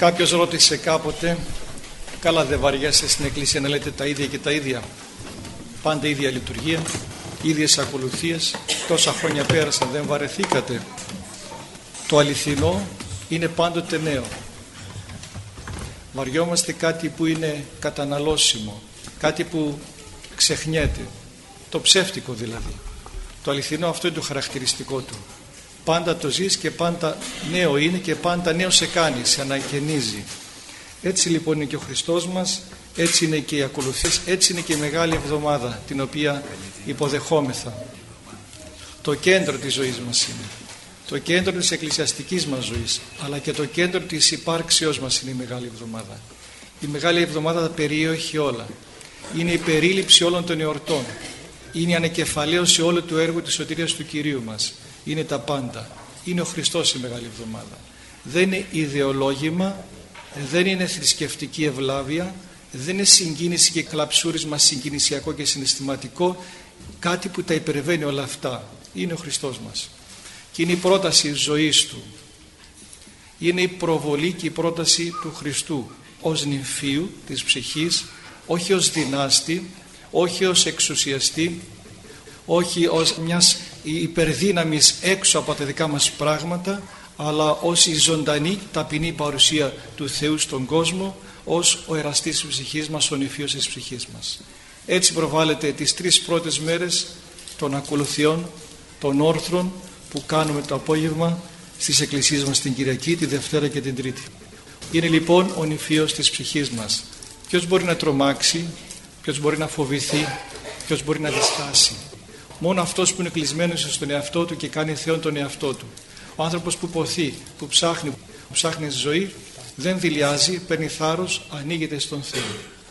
Κάποιος ρώτησε κάποτε, καλά δεν βαριέσαι στην εκκλησία να λέτε τα ίδια και τα ίδια? Πάντα ίδια λειτουργία, ίδιες ακολουθίες, τόσα χρόνια πέρασαν, δεν βαρεθήκατε? Το αληθινό είναι πάντοτε νέο. Βαριόμαστε κάτι που είναι καταναλώσιμο, κάτι που ξεχνιέται, το ψεύτικο δηλαδή. Το αληθινό αυτό είναι το χαρακτηριστικό του. Πάντα το ζεις και πάντα νέο είναι και πάντα νέο σε κάνει, σε ανακαινίζει. Έτσι λοιπόν είναι και ο Χριστός μας, έτσι είναι και οι ακολουθίες, έτσι είναι και η Μεγάλη Εβδομάδα την οποία υποδεχόμεθα. Το κέντρο της ζωής μας είναι. Το κέντρο της εκκλησιαστικής μας ζωής, αλλά και το κέντρο της υπάρξεώς μας είναι η Μεγάλη Εβδομάδα. Η Μεγάλη Εβδομάδα τα περιέχει όλα. Είναι η περίληψη όλων των εορτών. Είναι η ανακεφαλαίωση όλου του έργου της σωτηρίας του Κυρίου μας. Είναι τα πάντα. Είναι ο Χριστός η Μεγάλη Εβδομάδα. Δεν είναι ιδεολόγημα, δεν είναι θρησκευτική ευλάβεια, δεν είναι συγκίνηση και κλαψούρισμα συγκινησιακό και συναισθηματικό, κάτι που τα υπερβαίνει όλα αυτά. Είναι ο Χριστός μας. Και είναι η πρόταση ζωής Του. Είναι η προβολή και η πρόταση του Χριστού ως νυμφίου της ψυχής, όχι ως δυνάστη, όχι ως εξουσιαστή, όχι ως μιας υπερδύναμης έξω από τα δικά μας πράγματα, αλλά ως η ζωντανή ταπεινή παρουσία του Θεού στον κόσμο, ως ο εραστής της ψυχής μας, ο νυμφίος της ψυχής μας. Έτσι προβάλλεται τις 3 πρώτες μέρες των ακολουθιών, των όρθρων που κάνουμε το απόγευμα στις εκκλησίες μας την Κυριακή, τη Δευτέρα και την Τρίτη. Είναι λοιπόν ο νυμφίος της ψυχής μας. Ποιος μπορεί να τρομάξει, ποιος μπορεί να φοβηθεί, ποιος μπορεί να διστάσει? Μόνο αυτός που είναι κλεισμένος στον εαυτό του και κάνει Θεόν τον εαυτό του. Ο άνθρωπος που ποθεί, που ψάχνει ζωή, δεν δειλιάζει, παίρνει θάρρος, ανοίγεται στον Θεό.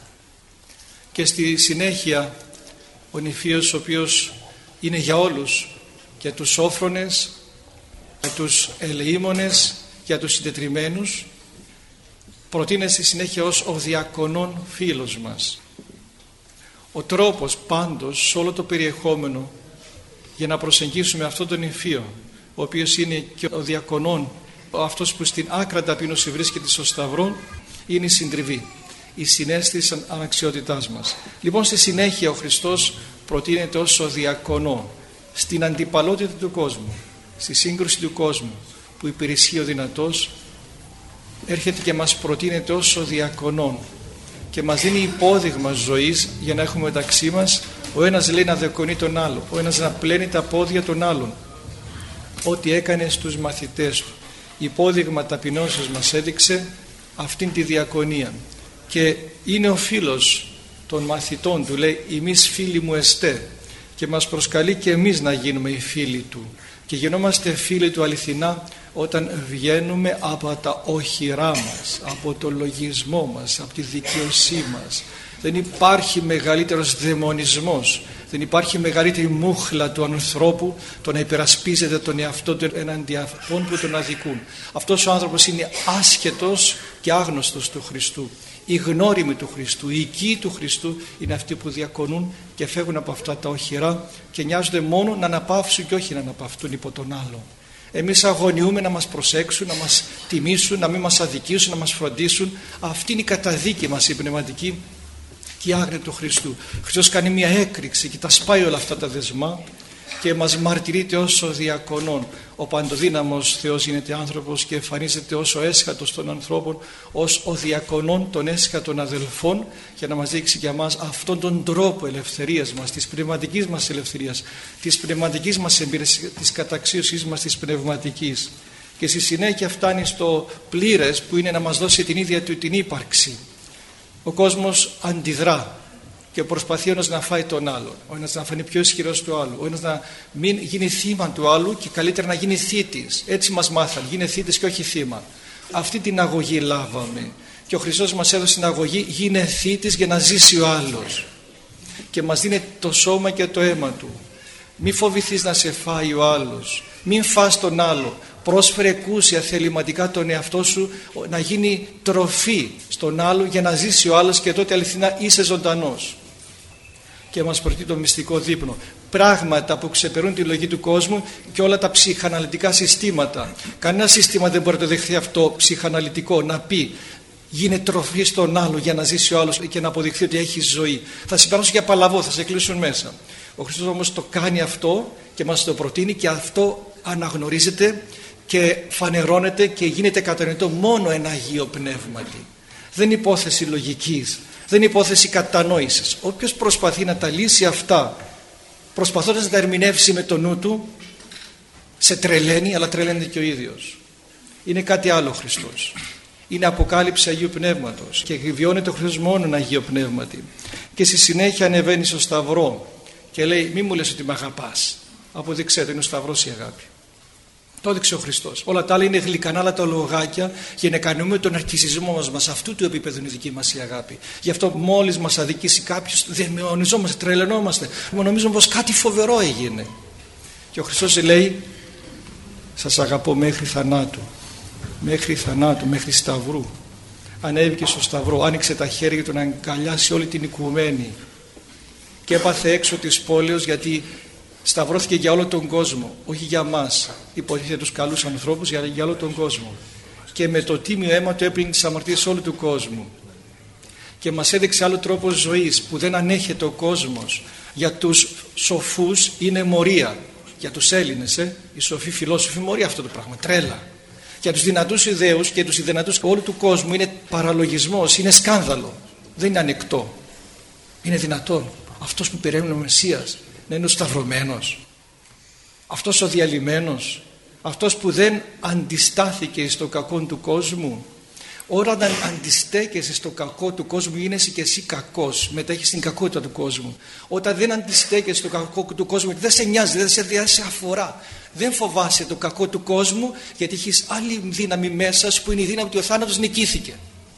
Και στη συνέχεια ο νυμφίος, ο οποίος είναι για όλους, για τους όφρονες, για τους ελεήμονες, για τους συντετριμμένους, προτείνεται στη συνέχεια ως ο διακονών φίλος μας. Ο τρόπος πάντως σε όλο το περιεχόμενο για να προσεγγίσουμε αυτόν τον νυμφίο, ο οποίος είναι και ο διακονών, αυτός που στην άκρα ταπείνωση βρίσκεται στο σταυρό, είναι η συντριβή, η συναίσθηση αναξιότητάς μας. Λοιπόν, στη συνέχεια ο Χριστός προτείνεται ως ο διακονό στην αντιπαλότητα του κόσμου, στη σύγκρουση του κόσμου που υπερισχύει ο δυνατός, έρχεται και μας προτείνεται ως ο διακονών και μας δίνει υπόδειγμα ζωής για να έχουμε μεταξύ μας ο ένας λέει να διακονεί τον άλλο, ο ένας να πλένει τα πόδια των άλλων. Ό,τι έκανε στους μαθητές του, υπόδειγμα ταπεινώσεως μας έδειξε αυτήν τη διακονία και είναι ο φίλος των μαθητών του, λέει «Εμείς φίλοι μου εστέ», και μας προσκαλεί και εμείς να γίνουμε οι φίλοι του και γινόμαστε φίλοι του αληθινά όταν βγαίνουμε από τα όχυρά μας, από το λογισμό μας, από τη δικαιοσύνη μας. Δεν υπάρχει μεγαλύτερος δαιμονισμός, δεν υπάρχει μεγαλύτερη μούχλα του ανθρώπου το να υπερασπίζεται τον εαυτό του εναντί αυτών που τον αδικούν. Αυτός ο άνθρωπος είναι άσχετος και άγνωστος του Χριστού. Οι γνώριμοι του Χριστού, οι οικοί του Χριστού είναι αυτοί που διακονούν και φεύγουν από αυτά τα οχυρά και νοιάζονται μόνο να αναπαύσουν και όχι να αναπαυτούν υπό τον άλλο. Εμείς αγωνιούμε να μας προσέξουν, να μας τιμήσουν, να μην μας αδικήσουν, να μας φροντίσουν. Αυτή είναι η καταδίκη μας η πνευματική και η άγνοια του Χριστού. Ο Χριστός κάνει μια έκρηξη και τα σπάει όλα αυτά τα δεσμά και μας μαρτυρείται ως ο διακονών. Ο παντοδύναμος Θεός γίνεται άνθρωπος και εμφανίζεται ως ο έσχατος των ανθρώπων, ως ο διακονών των έσχατων αδελφών, για να μας δείξει για μας αυτόν τον τρόπο ελευθερίας μας, της πνευματικής μας ελευθερίας, της πνευματικής μας εμπειρίας, της καταξίωσής μας της πνευματικής. Και στη συνέχεια φτάνει στο πλήρες που είναι να μας δώσει την ίδια του την ύπαρξη. Ο κόσμος αντιδρά και προσπαθεί ο ένας να φάει τον άλλον, ο ένας να φανεί πιο ισχυρός του άλλου, ο ένας να μην γίνει θύμα του άλλου και καλύτερα να γίνει θήτης. Έτσι μας μάθαν, γίνε θήτης και όχι θύμα. Αυτή την αγωγή λάβαμε και ο Χριστός μας έδωσε την αγωγή, γίνε θήτης για να ζήσει ο άλλος και μας δίνει το σώμα και το αίμα του. Μη φοβηθείς να σε φάει ο άλλος, μην φας τον άλλο, πρόσφερε εκούσια θεληματικά τον εαυτό σου να γίνει τροφή στον άλλο για να ζήσει ο άλλος και τότε αληθινά είσαι ζωντανός. Και μας προτείνει το μυστικό δείπνο. πράγματα που ξεπερνούν τη λογική του κόσμου και όλα τα ψυχαναλυτικά συστήματα. Κανένα σύστημα δεν μπορεί να το δεχθεί αυτό ψυχαναλυτικό, να πει γίνε τροφή στον άλλο για να ζήσει ο άλλος και να αποδειχθεί ότι έχει ζωή. Θα σε περάσουν για παλαβό, θα σε κλείσουν μέσα. Ο Χριστός όμως το κάνει αυτό και μας το προτείνει, και αυτό αναγνωρίζεται και φανερώνεται και γίνεται κατανοητό μόνο ένα Αγίο Πνεύματι. Δεν είναι υπόθεση λογικής, δεν είναι υπόθεση κατανόησης. Όποιος προσπαθεί να τα λύσει αυτά προσπαθώντας να τα ερμηνεύσει με το νου του, σε τρελαίνει, αλλά τρελαίνεται και ο ίδιος. Είναι κάτι άλλο ο Χριστός. Είναι αποκάλυψη Αγίου Πνεύματος και βιώνεται ο Χριστός μόνο ένα Αγίο Πνεύματι. Και στη συνέχεια ανεβαίνει στο Σταυρό και λέει μη μου λες ότι με αγαπάς, αποδείξε το, είναι ο Σταυρός η αγάπη. Το έδειξε ο Χριστός. Όλα τα άλλα είναι γλυκανά τα λογάκια για να κάνουμε τον αρκισισμό μας. Αυτού του επίπεδου είναι δική μας η αγάπη. Γι' αυτό μόλις μας αδικήσει κάποιος δαιμονιζόμαστε, τρελαινόμαστε. Νομίζουμε πως κάτι φοβερό έγινε. Και ο Χριστός λέει σας αγαπώ μέχρι θανάτου. Μέχρι θανάτου, μέχρι σταυρού. Ανέβηκε στο Σταυρό, άνοιξε τα χέρια του να αγκαλιάσει όλη την οικουμένη και έπαθε έξω της πόλεως, γιατί σταυρώθηκε για όλο τον κόσμο, όχι για μας, υποτίθεται τους καλούς ανθρώπους, για όλο τον κόσμο, και με το τίμιο αίμα του έπλυνε τις αμαρτίες όλου του κόσμου και μας έδειξε άλλο τρόπο ζωής που δεν ανέχεται ο κόσμος. Για τους σοφούς είναι μορία, για τους Έλληνες οι σοφοί φιλόσοφοι μορία αυτό το πράγμα, τρέλα. Για τους δυνατούς ιδέους και τους δυνατούς όλου του κόσμου είναι παραλογισμός, είναι σκάνδαλο, δεν είναι ανεκτό. Είναι δυνατόν αυτός που περιέμενε ο Μεσσίας να είναι ο σταυρωμένος, αυτός ο διαλυμένος, αυτός που δεν αντιστάθηκε στο κακό του κόσμου? Όταν αντιστέκεσαι στο κακό του κόσμου γίνεσαι και εσύ κακός, μετέχεις στην κακότητα του κόσμου. Όταν δεν αντιστέκεσαι στο κακό του κόσμου, δεν σε νοιάζει, δεν σε αφορά, δεν φοβάσαι το κακό του κόσμου, γιατί έχεις άλλη δύναμη μέσα σου που είναι η δύναμη ότι ο θάνατος νικήθηκε.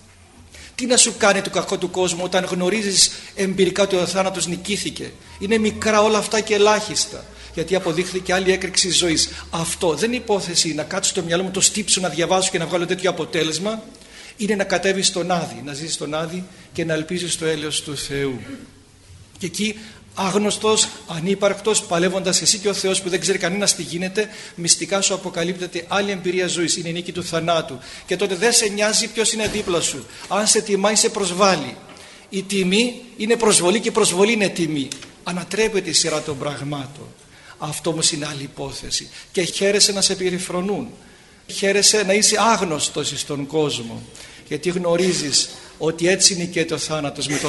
Τι να σου κάνει το κακό του κόσμου όταν γνωρίζεις εμπειρικά ότι ο θάνατος νικήθηκε? Είναι μικρά όλα αυτά και ελάχιστα, γιατί αποδείχθηκε άλλη έκρηξη ζωής. Αυτό δεν είναι υπόθεση να κάτσω στο μυαλό μου, το στύψω, να διαβάσω και να βγάλω τέτοιο αποτέλεσμα. Είναι να κατέβεις στον Άδη, να ζήσεις στον Άδη και να ελπίζεις στο έλεος του Θεού. Και εκεί άγνωστος, ανύπαρκτος, παλεύοντας εσύ και ο Θεός που δεν ξέρει κανένας τι γίνεται, μυστικά σου αποκαλύπτεται άλλη εμπειρία ζωής, είναι η νίκη του θανάτου. Και τότε δεν σε νοιάζει ποιος είναι δίπλα σου. Αν σε τιμάει, σε προσβάλλει. Η τιμή είναι προσβολή και η προσβολή είναι τιμή. Ανατρέπεται η σειρά των πραγμάτων. Αυτό όμως είναι άλλη υπόθεση. Και χαίρεσαι να σε περιφρονούν. Χαίρεσαι να είσαι άγνωστος στον κόσμο, γιατί γνωρίζεις ότι έτσι είναι και το θάνατος, με τον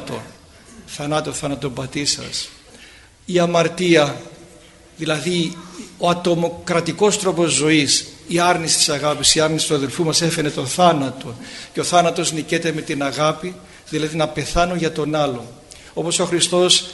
θάνατο πατήσας. Η αμαρτία, δηλαδή ο ατομοκρατικός τρόπος ζωής, η άρνηση της αγάπης, η άρνηση του αδελφού μας έφερε τον θάνατο, και ο θάνατος νικέται με την αγάπη, δηλαδή να πεθάνω για τον άλλο. Όπως ο Χριστός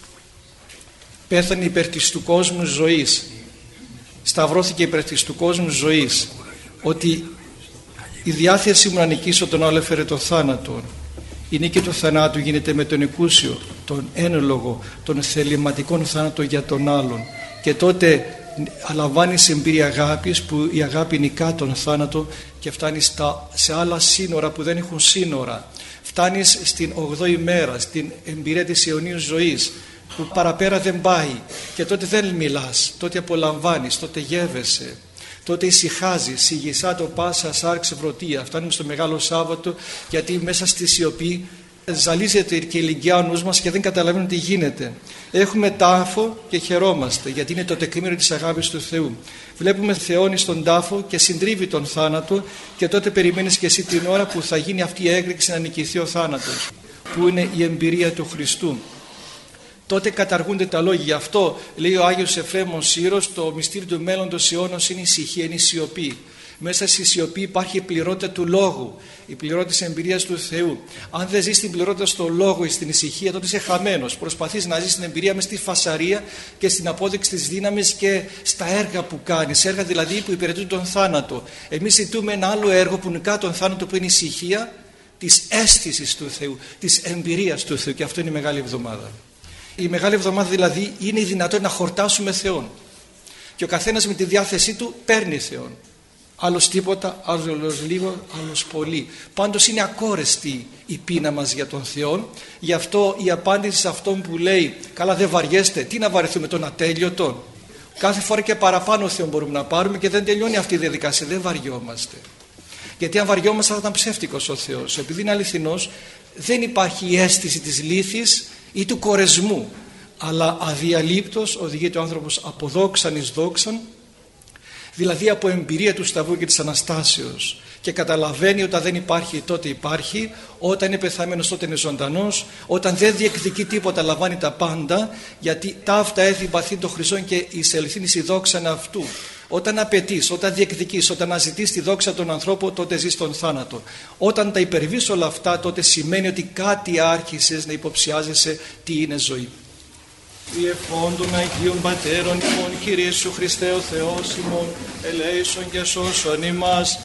πέθανε υπέρ της του κόσμου ζωής, σταυρώθηκε υπέρ της του κόσμου ζωής, ότι η διάθεση μου να νικήσω τον άλλο έφερε τον θάνατο. Η νίκη του θανάτου γίνεται με τον εκούσιο, τον ένλογο, τον θεληματικό θάνατο για τον άλλον, και τότε αλαμβάνεις εμπειρία αγάπης, που η αγάπη νικά τον θάνατο και φτάνεις σε άλλα σύνορα που δεν έχουν σύνορα. Φτάνεις στην 8η μέρα, στην εμπειρία της αιωνίου ζωής, που παραπέρα δεν πάει, και τότε δεν μιλάς, τότε απολαμβάνεις, τότε γεύεσαι, τότε ησυχάζεις, σιγησά το πάσα σάρξ ευρωτεία. Φτάνουμε στο Μεγάλο Σάββατο, γιατί μέσα στη σιωπή ζαλίζεται και ηλικιά ο νους μας και δεν καταλαβαίνουμε τι γίνεται. Έχουμε τάφο και χαιρόμαστε, γιατί είναι το τεκμήριο της αγάπης του Θεού. Βλέπουμε Θεόνι στον τάφο και συντρίβει τον θάνατο, και τότε περιμένεις και εσύ την ώρα που θα γίνει αυτή η έκρηξη να νικηθεί ο θάνατος, που είναι η εμπειρία του Χριστού. Τότε καταργούνται τα λόγια. Γι' αυτό λέει ο Άγιος Εφραίμος Σύρος, το μυστήριο του μέλλοντος αιώνος είναι η ησυχία, είναι η σιωπή. Μέσα στη σιωπή υπάρχει η πληρότητα του λόγου, η πληρότητα της εμπειρίας του Θεού. Αν δεν ζεις την πληρότητα στο λόγο ή στην ησυχία, τότε είσαι χαμένος. Προσπαθείς να ζεις την εμπειρία μες στη φασαρία και στην απόδειξη της δύναμης και στα έργα που κάνεις, έργα δηλαδή που υπηρετούν τον θάνατο. Εμείς ζητούμε ένα άλλο έργο που νικά τον θάνατο, που είναι η ησυχία της αίσθησης του Θεού, της εμπειρίας του Θεού, και αυτό είναι η Μεγάλη Εβδομάδα. Η Μεγάλη Εβδομάδα δηλαδή είναι η δυνατότητα να χορτάσουμε Θεόν, και ο καθένας με τη διάθεσή του παίρνει Θεόν. Άλλος τίποτα, άλλος λίγο, άλλος πολύ. Πάντως είναι ακόρεστη η πείνα μας για τον Θεό. Γι' αυτό η απάντηση σε αυτόν που λέει καλά δεν βαριέστε, τι να βαρεθούμε τον ατέλειωτον. Κάθε φορά και παραπάνω Θεό μπορούμε να πάρουμε και δεν τελειώνει αυτή η διαδικασία, δεν βαριόμαστε. Γιατί αν βαριόμαστε θα ήταν ψεύτικος ο Θεός. Επειδή είναι αληθινός, δεν υπάρχει η αίσθηση της λύθης ή του κορεσμού, αλλά αδιαλείπτως οδηγείται ο άνθρωπος από δόξαν εις δόξαν, δηλαδή από εμπειρία του Σταυρού και της Αναστάσεως, και καταλαβαίνει όταν δεν υπάρχει τότε υπάρχει, όταν είναι πεθαμένος τότε είναι ζωντανός, όταν δεν διεκδικεί τίποτα λαμβάνει τα πάντα, γιατί ταύτα έθι παθήν των χρυσών και εισελθύνης η δόξαν αυτού. Όταν απαιτείς, όταν διεκδικείς, όταν αναζητείς τη δόξα των ανθρώπων, τότε ζεις τον θάνατο. Όταν τα υπερβείς όλα αυτά, τότε σημαίνει ότι κάτι άρχισες να υποψιάζεσαι τι είναι ζωή. Διευχών των Αγίων Πατέρων ημών, Κύριε Ιησού Χριστέ ο Θεός ημών, ελέησον και σώσον ημάς.